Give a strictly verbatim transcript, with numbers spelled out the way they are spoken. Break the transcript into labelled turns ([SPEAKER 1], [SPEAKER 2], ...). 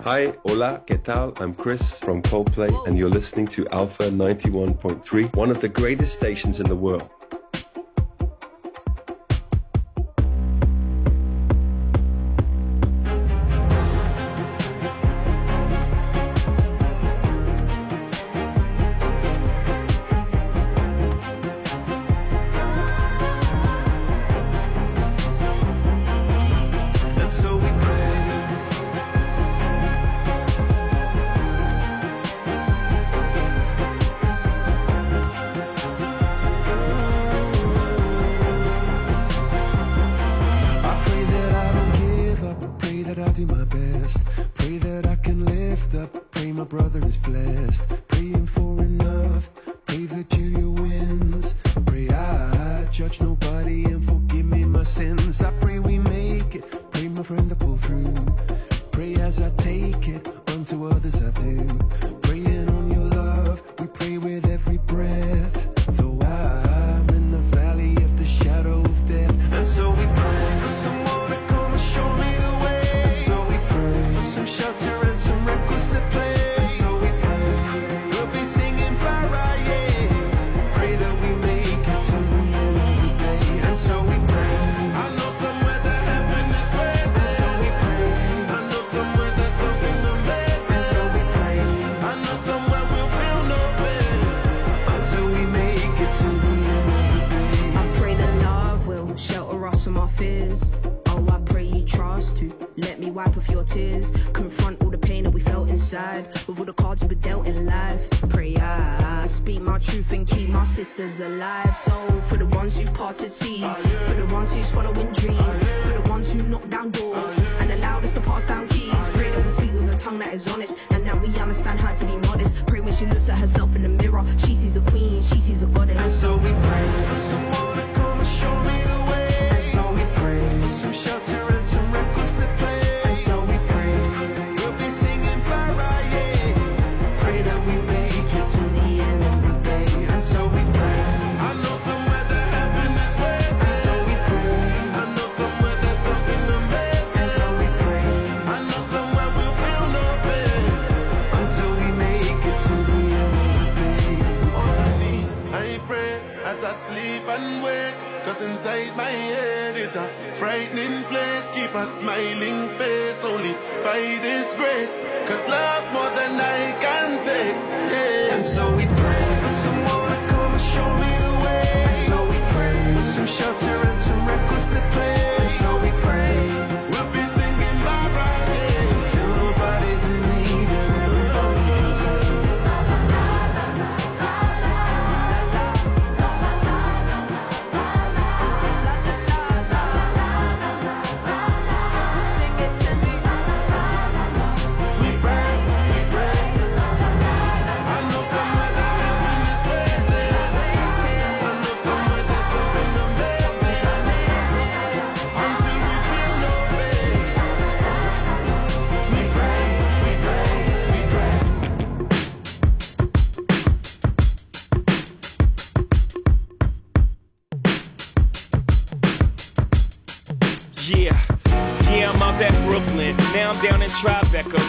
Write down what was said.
[SPEAKER 1] Hi, hola, ¿qué tal? I'm Chris from Coldplay, and you're listening to Alpha ninety-one point three, one of the greatest stations in the world.
[SPEAKER 2] Alive, so for the ones who parted seas, for the ones who's following dreams, for the ones who knock down doors and allowed us to pass down keys. Pray that we speak with a tongue that is honest, and that we understand how to be modest. Pray when she looks at herself in the mirror, she sees a queen, she sees a goddess. And so we pray for someone to come and show me the way. And so we pray for some shelter and some records to play. And so we pray we'll be singing para, yeah. Pray that we make it to the end of the day. And so we pray.
[SPEAKER 3] I sleep and wake, cause inside my head is a frightening place. Keep a smiling face only by this grace, cause love more than I can say, yeah. And so we